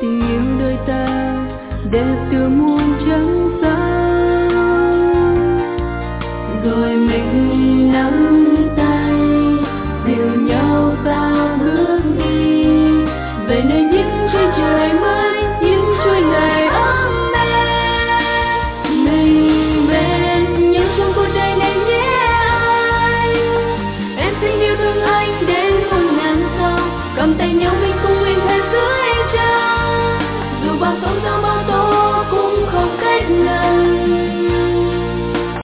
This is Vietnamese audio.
tình yêu đôi ta đẹp từ muôn trắng sao. Rồi mình nắng